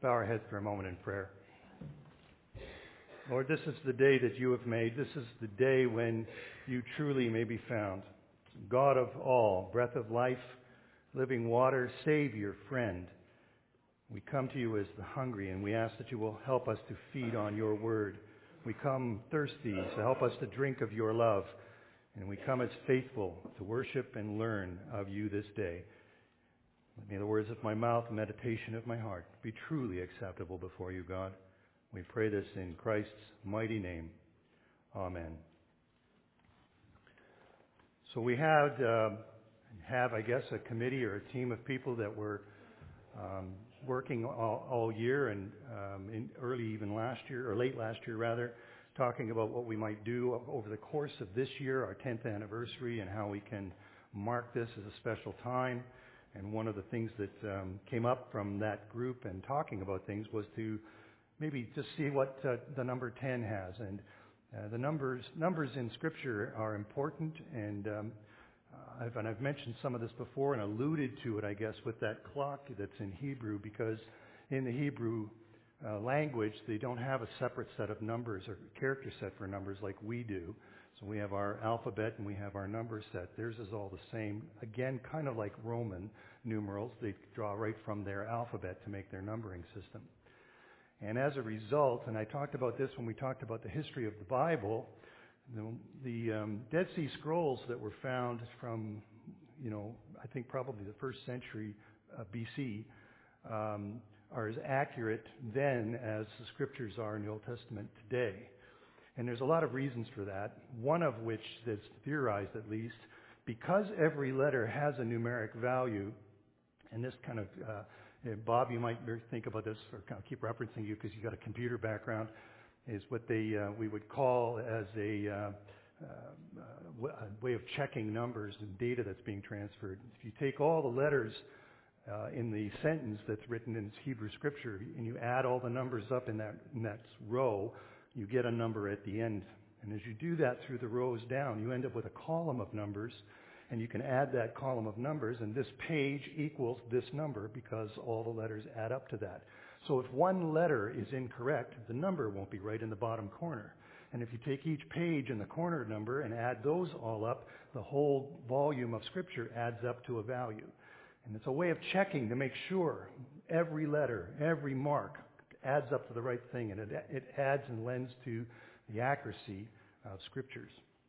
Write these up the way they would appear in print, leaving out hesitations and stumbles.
bow our heads for a moment in prayer. Lord, this is the day that you have made. This is the day when you truly may be found. God of all, breath of life, living water, Savior, friend. We come to you as the hungry, and we ask that you will help us to feed on your word. We come thirsty, so help us to drink of your love. And we come as faithful to worship and learn of you this day. Let me the words of my mouth and meditation of my heart be truly acceptable before you, God. We pray this in Christ's mighty name. Amen. So we have, I guess, a committee or a team of people that were working all year and in early even last year, or late last year rather, talking about what we might do over the course of this year, our 10th anniversary, and how we can mark this as a special time. And one of the things that came up from that group and talking about things was to maybe just see what the number 10 has. And the numbers in Scripture are important, and I've mentioned some of this before and alluded to it, I guess, with that clock that's in Hebrew, because in the Hebrew language, they don't have a separate set of numbers or character set for numbers like we do. So we have our alphabet and we have our number set. Theirs is all the same. Again, kind of like Roman numerals. They draw right from their alphabet to make their numbering system. And as a result, and I talked about this when we talked about the history of the Bible, the Dead Sea Scrolls that were found from, I think probably the first century BC, are as accurate then as the Scriptures are in the Old Testament today. And there's a lot of reasons for that, one of which that's theorized at least, because every letter has a numeric value, and this kind of, Bob, you might think about this, or kind of keep referencing you because you've got a computer background, is what we would call as a way of checking numbers and data that's being transferred. If you take all the letters in the sentence that's written in Hebrew Scripture, and you add all the numbers up in that row, you get a number at the end. And as you do that through the rows down, you end up with a column of numbers, and you can add that column of numbers, and this page equals this number because all the letters add up to that. So if one letter is incorrect, the number won't be right in the bottom corner. And if you take each page and the corner number and add those all up, the whole volume of Scripture adds up to a value. And it's a way of checking to make sure every letter, every mark adds up to the right thing, and it adds and lends to the accuracy of Scriptures.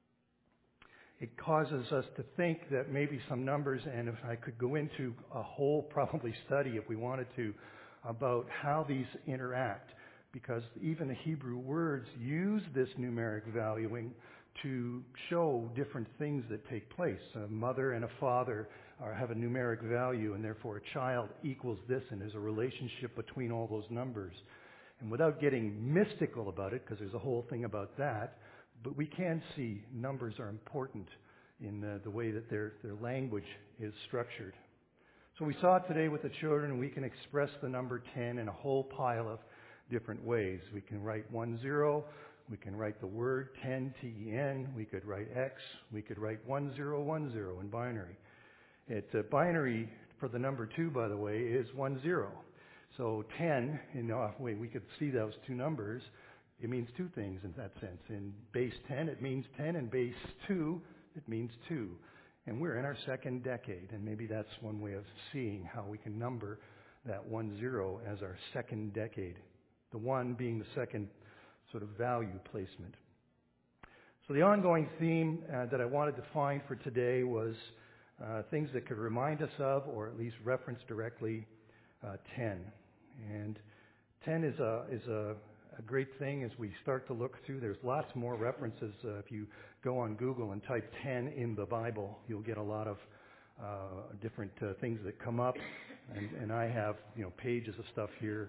It causes us to think that maybe some numbers, and if I could go into a whole probably study if we wanted to, about how these interact, because even the Hebrew words use this numeric valuing to show different things that take place. A mother and a father have a numeric value, and therefore a child equals this, and there's a relationship between all those numbers. And without getting mystical about it, because there's a whole thing about that, but we can see numbers are important in the way that their language is structured. So we saw it today with the children, we can express the number 10 in a whole pile of different ways. We can write 10, we can write the word 10, T-E-N, we could write X, we could write 1010 in binary. Binary for the number 2, by the way, is 10. So 10, we could see those two numbers. It means two things in that sense. In base 10, it means 10, and base 2, it means 2. And we're in our second decade, and maybe that's one way of seeing how we can number that 10 as our second decade, the 1 being the second sort of value placement. So the ongoing theme that I wanted to find for today was things that could remind us of, or at least reference directly, 10. And 10 is a great thing as we start to look through. There's lots more references. If you go on Google and type 10 in the Bible, you'll get a lot of different things that come up. And I have pages of stuff here.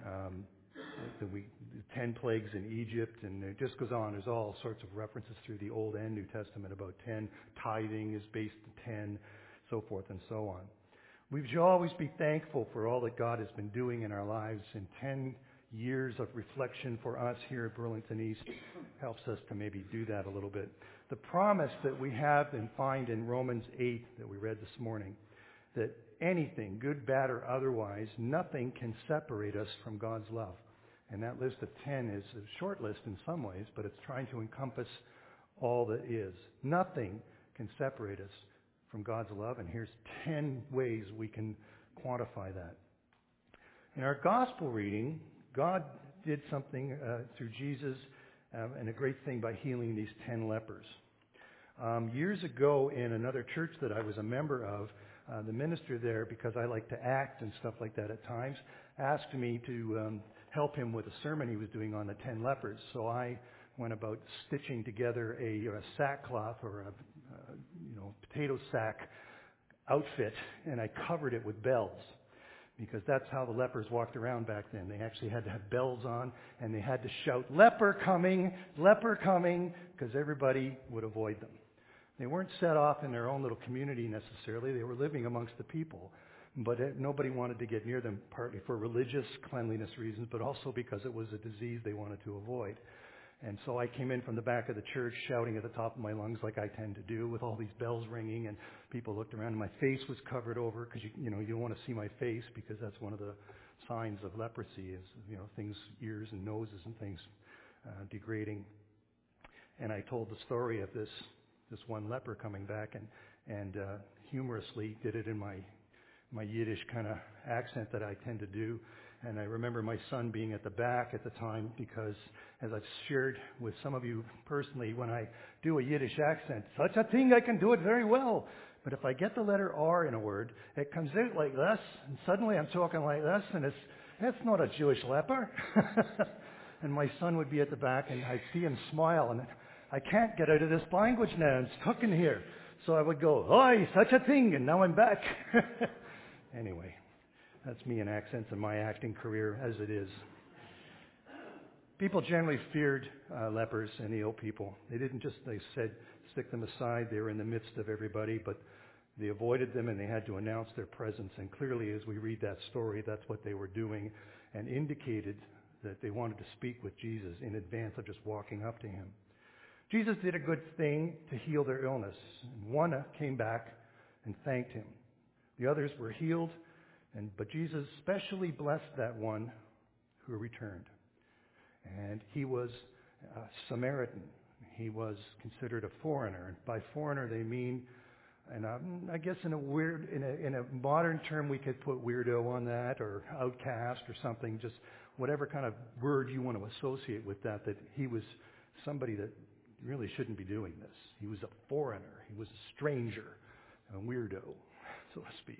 The 10 plagues in Egypt, and it just goes on. There's all sorts of references through the Old and New Testament about 10. Tithing is based on 10, so forth and so on. We should always be thankful for all that God has been doing in our lives, and 10 years of reflection for us here at Burlington East helps us to maybe do that a little bit. The promise that we have and find in Romans 8 that we read this morning, that anything, good, bad, or otherwise, nothing can separate us from God's love. And that list of 10 is a short list in some ways, but it's trying to encompass all that is. Nothing can separate us from God's love, and here's 10 ways we can quantify that. In our gospel reading, God did something through Jesus and a great thing by healing these 10 lepers. Years ago in another church that I was a member of, the minister there, because I like to act and stuff like that at times, asked me to help him with a sermon he was doing on the 10 lepers. So I went about stitching together a sackcloth or a potato sack outfit, and I covered it with bells, because that's how the lepers walked around back then. They actually had to have bells on, and they had to shout, leper coming, because everybody would avoid them. They weren't set off in their own little community necessarily. They were living amongst the people, but nobody wanted to get near them, partly for religious cleanliness reasons, but also because it was a disease they wanted to avoid. And so I came in from the back of the church shouting at the top of my lungs like I tend to do, with all these bells ringing, and people looked around and my face was covered over, because you don't want to see my face, because that's one of the signs of leprosy is, things, ears and noses and things degrading. And I told the story of this one leper coming back and humorously did it in my Yiddish kind of accent that I tend to do. And I remember my son being at the back at the time, because as I've shared with some of you personally, when I do a Yiddish accent, such a thing, I can do it very well. But if I get the letter R in a word, it comes out like this, and suddenly I'm talking like this, and that's not a Jewish leper. And my son would be at the back, and I'd see him smile, and I can't get out of this language now, I'm stuck in here. So I would go, oi, such a thing, and now I'm back. Anyway. That's me in accents and my acting career as it is. People generally feared lepers and ill people. They said, stick them aside. They were in the midst of everybody, but they avoided them and they had to announce their presence. And clearly, as we read that story, that's what they were doing, and indicated that they wanted to speak with Jesus in advance of just walking up to him. Jesus did a good thing to heal their illness. And one came back and thanked him. The others were healed. But Jesus specially blessed that one who returned. And he was a Samaritan. He was considered a foreigner. And by foreigner they mean, and I guess in a modern term we could put weirdo on that, or outcast or something, just whatever kind of word you want to associate with that he was somebody that really shouldn't be doing this. He was a foreigner. He was a stranger, a weirdo, so to speak.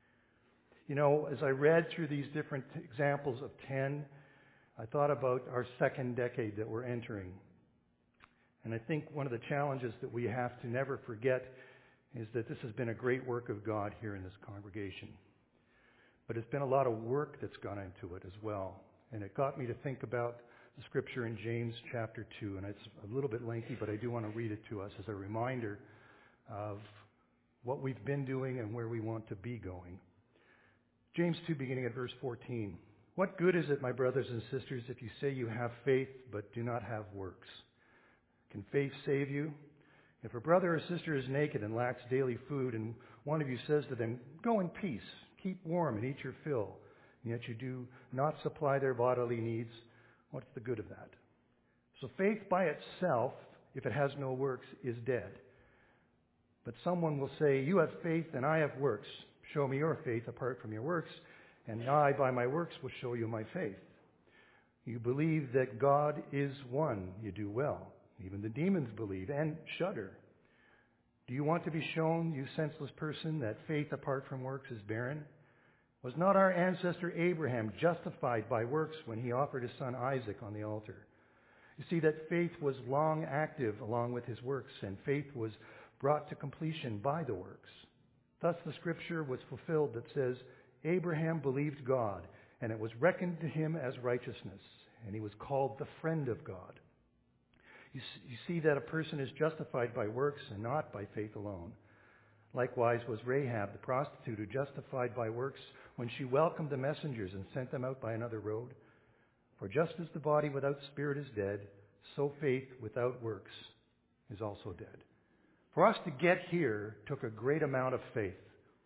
As I read through these different examples of 10, I thought about our second decade that we're entering. And I think one of the challenges that we have to never forget is that this has been a great work of God here in this congregation. But it's been a lot of work that's gone into it as well. And it got me to think about the scripture in James chapter 2. And it's a little bit lengthy, but I do want to read it to us as a reminder of what we've been doing and where we want to be going. James 2, beginning at verse 14. What good is it, my brothers and sisters, if you say you have faith but do not have works? Can faith save you? If a brother or sister is naked and lacks daily food, and one of you says to them, go in peace, keep warm and eat your fill, and yet you do not supply their bodily needs, what's the good of that? So faith by itself, if it has no works, is dead. But someone will say, you have faith and I have works. Show me your faith apart from your works, and I by my works will show you my faith. You believe that God is one. You do well. Even the demons believe and shudder. Do you want to be shown, you senseless person, that faith apart from works is barren? Was not our ancestor Abraham justified by works when he offered his son Isaac on the altar? You see that faith was long active along with his works, and faith was brought to completion by the works. Thus the scripture was fulfilled that says, Abraham believed God, and it was reckoned to him as righteousness, and he was called the friend of God. You see that a person is justified by works and not by faith alone. Likewise was Rahab the prostitute, who justified by works when she welcomed the messengers and sent them out by another road. For just as the body without spirit is dead, so faith without works is also dead. For us to get here took a great amount of faith.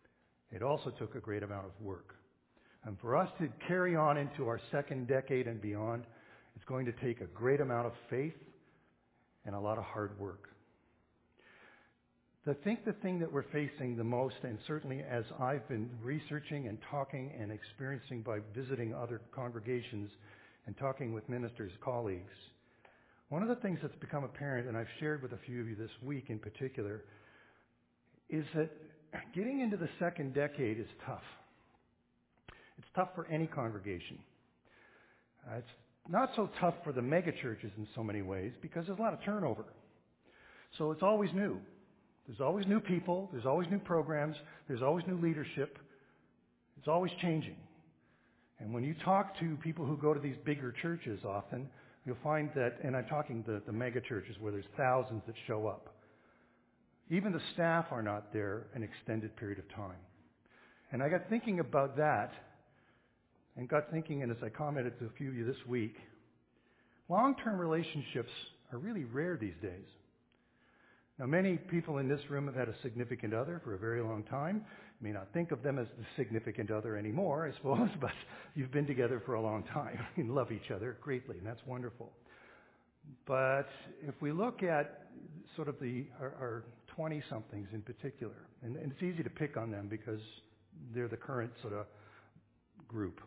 It also took a great amount of work. And for us to carry on into our second decade and beyond, it's going to take a great amount of faith and a lot of hard work. I think the thing that we're facing the most, and certainly as I've been researching and talking and experiencing by visiting other congregations and talking with ministers, colleagues, one of the things that's become apparent, and I've shared with a few of you this week in particular, is that getting into the second decade is tough. It's tough for any congregation. It's not so tough for the megachurches in so many ways because there's a lot of turnover. So it's always new. There's always new people. There's always new programs. There's always new leadership. It's always changing. And when you talk to people who go to these bigger churches often, you'll find that, and I'm talking the mega churches where there's thousands that show up, even the staff are not there an extended period of time. And I got thinking about that, and got thinking, and as I commented to a few of you this week, long-term relationships are really rare these days. Now, many people in this room have had a significant other for a very long time. You may not think of them as the significant other anymore, I suppose, but you've been together for a long time and love each other greatly, and that's wonderful. But if we look at sort of our 20-somethings in particular, and it's easy to pick on them because they're the current sort of group.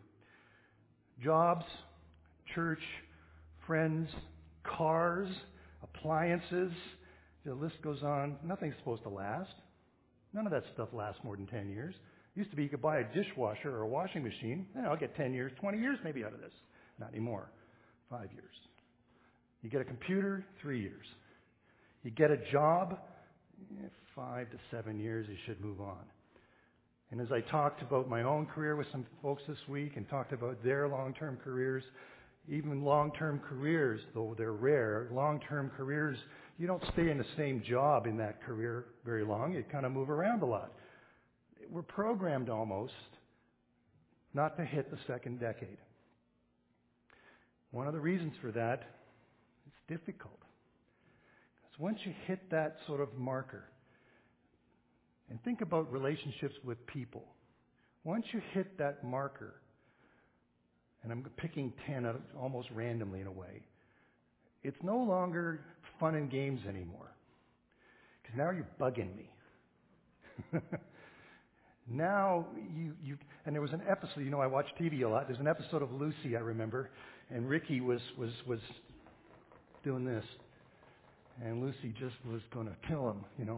Jobs, church, friends, cars, appliances, the list goes on. Nothing's supposed to last. None of that stuff lasts more than 10 years. It used to be you could buy a dishwasher or a washing machine. I'll get 10 years, 20 years maybe out of this. Not anymore. 5 years. You get a computer, 3 years. You get a job, 5 to 7 years, you should move on. And as I talked about my own career with some folks this week and talked about their long-term careers, even long-term careers, though they're rare, long-term careers, you don't stay in the same job in that career very long. You kind of move around a lot. We're programmed almost not to hit the second decade. One of the reasons for that, it's difficult. Because once you hit that sort of marker, and think about relationships with people. Once you hit that marker, and I'm picking 10 out almost randomly in a way, it's no longer fun and games anymore. Because now you're bugging me. Now and there was an episode, I watch TV a lot. There's an episode of Lucy, I remember, and Ricky was doing this, and Lucy just was going to kill him,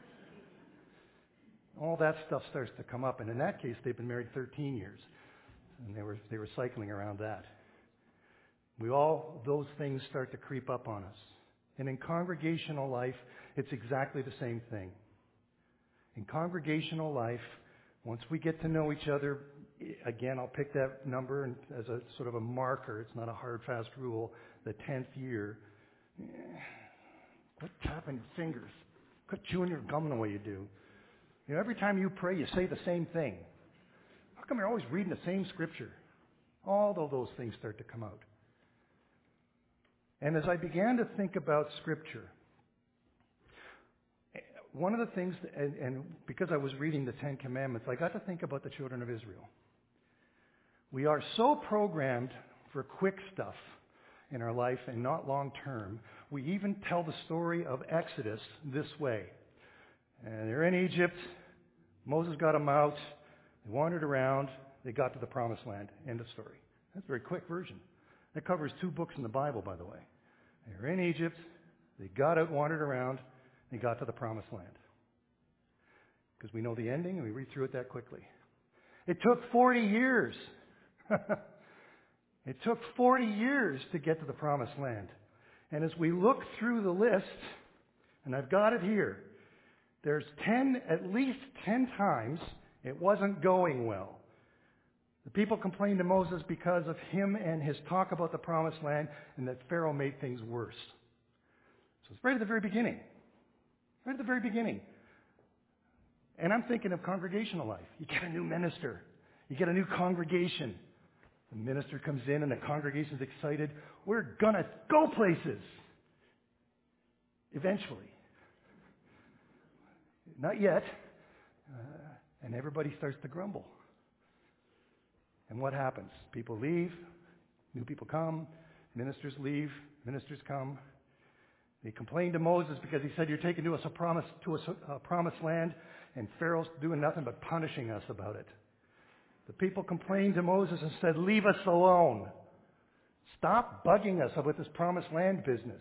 All that stuff starts to come up, and in that case, they've been married 13 years, and they were cycling around that. Those things start to creep up on us. And in congregational life, it's exactly the same thing. In congregational life, once we get to know each other, again, I'll pick that number as a sort of a marker. It's not a hard, fast rule. The 10th year. Quit tapping your fingers. Quit chewing your gum the way you do. Every time you pray, you say the same thing. How come you're always reading the same scripture? All of those things start to come out. And as I began to think about Scripture, one of the things, and because I was reading the Ten Commandments, I got to think about the children of Israel. We are so programmed for quick stuff in our life and not long term. We even tell the story of Exodus this way. And they're in Egypt. Moses got them out. They wandered around. They got to the Promised Land. End of story. That's a very quick version. That covers 2 books in the Bible, by the way. They were in Egypt. They got out, wandered around. They got to the Promised Land. Because we know the ending, and we read through it that quickly. It took 40 years. It took 40 years to get to the Promised Land. And as we look through the list, and I've got it here, there's at least 10 times it wasn't going well. The people complained to Moses because of him and his talk about the Promised Land, and that Pharaoh made things worse. So it's right at the very beginning. Right at the very beginning. And I'm thinking of congregational life. You get a new minister. You get a new congregation. The minister comes in and the congregation's excited. We're going to go places. Eventually. Not yet. And everybody starts to grumble. And what happens? People leave, new people come, ministers leave, ministers come. They complained to Moses because he said, "You're taking to us a promised land," and Pharaoh's doing nothing but punishing us about it. The people complained to Moses and said, "Leave us alone. Stop bugging us about this promised land business."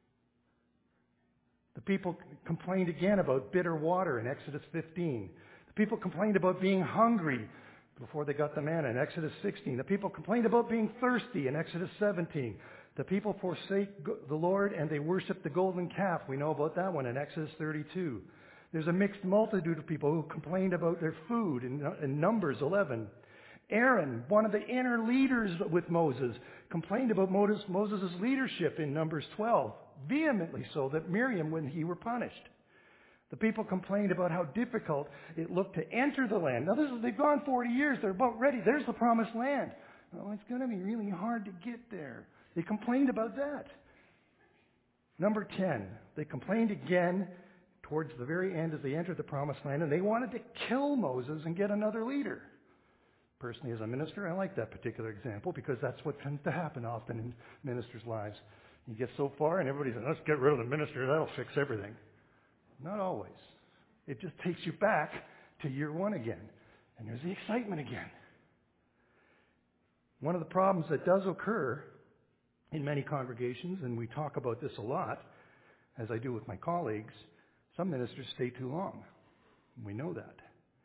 The people complained again about bitter water in Exodus 15. The people complained about being hungry before they got the manna in Exodus 16. The people complained about being thirsty in Exodus 17. The people forsake the Lord and they worship the golden calf. We know about that one in Exodus 32. There's a mixed multitude of people who complained about their food in Numbers 11. Aaron, one of the inner leaders with Moses, complained about Moses' leadership in Numbers 12, vehemently so that Miriam, when he were punished. The people complained about how difficult it looked to enter the land. Now, they've gone 40 years. They're about ready. There's the promised land. Oh, it's going to be really hard to get there. They complained about that. Number 10, they complained again towards the very end as they entered the promised land, and they wanted to kill Moses and get another leader. Personally, as a minister, I like that particular example because that's what tends to happen often in ministers' lives. You get so far and everybody says, "Let's get rid of the minister. That'll fix everything." Not always. It just takes you back to year one again. And there's the excitement again. One of the problems that does occur in many congregations, and we talk about this a lot, as I do with my colleagues, some ministers stay too long. We know that.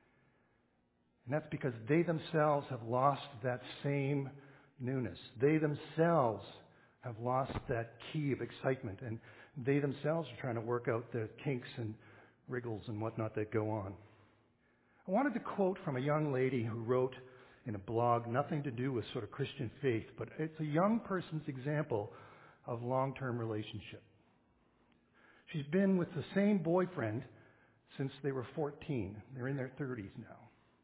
And that's because they themselves have lost that same newness. They themselves have lost that key of excitement, and they themselves are trying to work out the kinks and wriggles and whatnot that go on. I wanted to quote from a young lady who wrote in a blog, nothing to do with sort of Christian faith, but it's a young person's example of long-term relationship. She's been with the same boyfriend since they were 14. They're in their 30s now.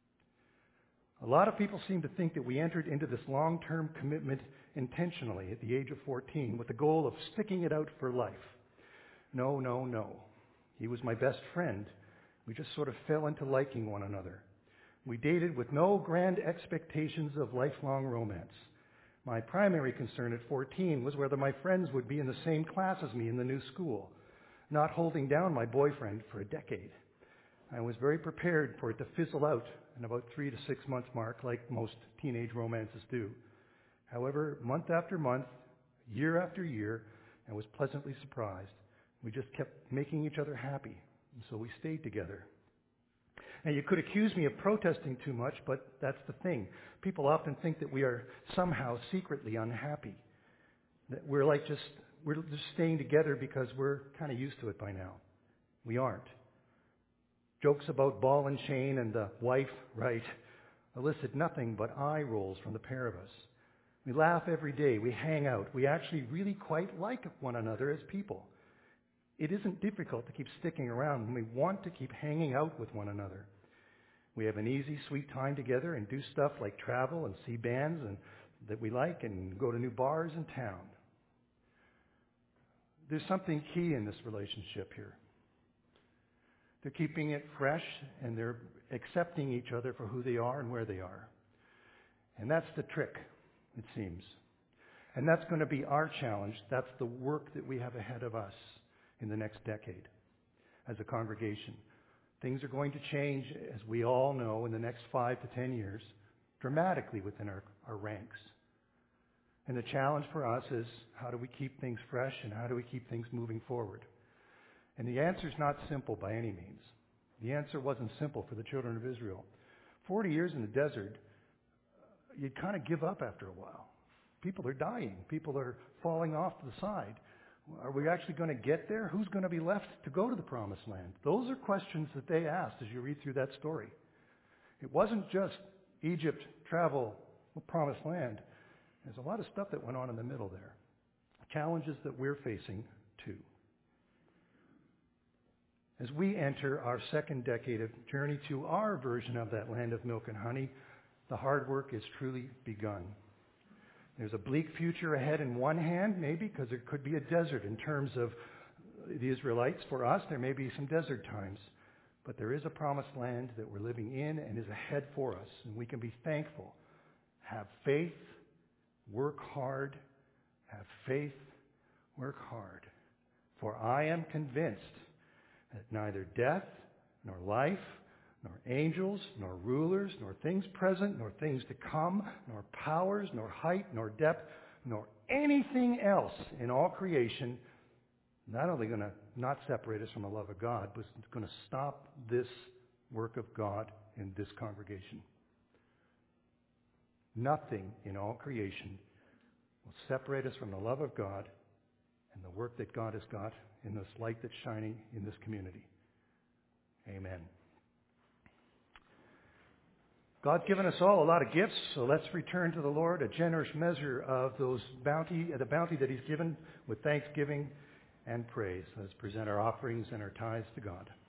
A lot of people seem to think that we entered into this long-term commitment intentionally at the age of 14 with the goal of sticking it out for life. No, no, no. He was my best friend. We just sort of fell into liking one another. We dated with no grand expectations of lifelong romance. My primary concern at 14 was whether my friends would be in the same class as me in the new school, not holding down my boyfriend for a decade. I was very prepared for it to fizzle out in about 3 to 6 months mark, like most teenage romances do. However, month after month, year after year, I was pleasantly surprised. We just kept making each other happy, and so we stayed together. Now, you could accuse me of protesting too much, but that's the thing. People often think that we are somehow secretly unhappy, that we're just staying together because we're kind of used to it by now. We aren't. Jokes about ball and chain and the wife, right, elicit nothing but eye rolls from the pair of us. We laugh every day. We hang out. We actually really quite like one another as people. It isn't difficult to keep sticking around when we want to keep hanging out with one another. We have an easy, sweet time together and do stuff like travel and see bands that we like and go to new bars in town. There's something key in this relationship here. They're keeping it fresh and they're accepting each other for who they are and where they are. And that's the trick, it seems. And that's going to be our challenge. That's the work that we have ahead of us in the next decade as a congregation. Things are going to change, as we all know, in the next 5 to 10 years, dramatically within our ranks. And the challenge for us is, how do we keep things fresh and how do we keep things moving forward? And the answer is not simple by any means. The answer wasn't simple for the children of Israel. 40 years in the desert, you'd kind of give up after a while. People are dying. People are falling off to the side. Are we actually going to get there? Who's going to be left to go to the promised land? Those are questions that they asked as you read through that story. It wasn't just Egypt, travel, promised land. There's a lot of stuff that went on in the middle there. Challenges that we're facing too. As we enter our second decade of journey to our version of that land of milk and honey, the hard work is truly begun. There's a bleak future ahead in one hand, maybe, because there could be a desert in terms of the Israelites. For us, there may be some desert times. But there is a promised land that we're living in and is ahead for us, and we can be thankful. Have faith, work hard. Have faith, work hard. For I am convinced that neither death, nor life, nor angels, nor rulers, nor things present, nor things to come, nor powers, nor height, nor depth, nor anything else in all creation, not only going to not separate us from the love of God, but it's going to stop this work of God in this congregation. Nothing in all creation will separate us from the love of God and the work that God has got in this light that's shining in this community. Amen. God's given us all a lot of gifts, so let's return to the Lord a generous measure of the bounty that He's given with thanksgiving and praise. Let's present our offerings and our tithes to God.